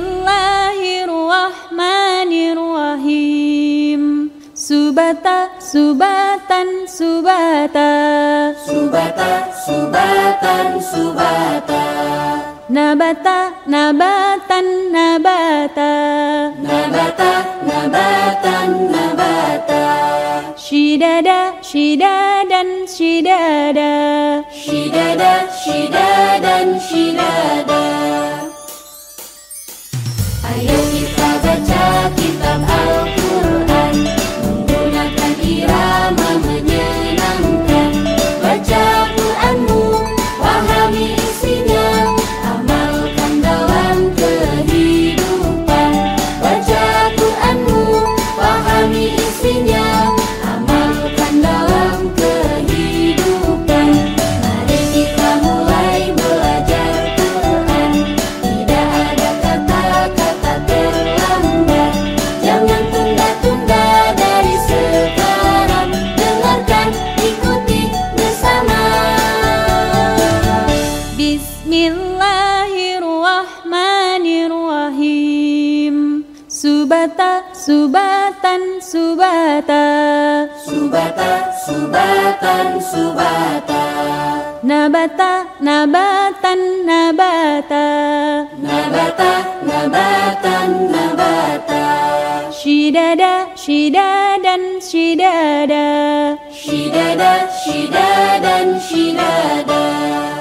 Bismillahirrahmanirrahim. Subata, subatan, subata. Subata, subatan, subata. Nabata, nabatan, nabata. Nabata, nabatan, nabata. Shidada, shidadan, shidada. Shidada, shidadan, shidada. Ayo kita baca kitab Al-Quran menggunakan irama menyenangkan. Baca Quranmu, pahami isinya, amalkan dalam kehidupan. Baca Quranmu, pahami isinya, amalkan dalam kehidupan. Mari kita mulai belajar Quran. Tidak ada kata-kata terlambat. Jangan tunda-tunda dari sekarang. Dengarkan, ikuti bersama. Bismillahirrahmanirrahim. Subata, subatan, subata. Subata, subatan, subata. Nabata, nabatan, nabata. Nabata, nabatan, nabata. Shidada, shidadan, shidada. Shidada, shidadan, shidada.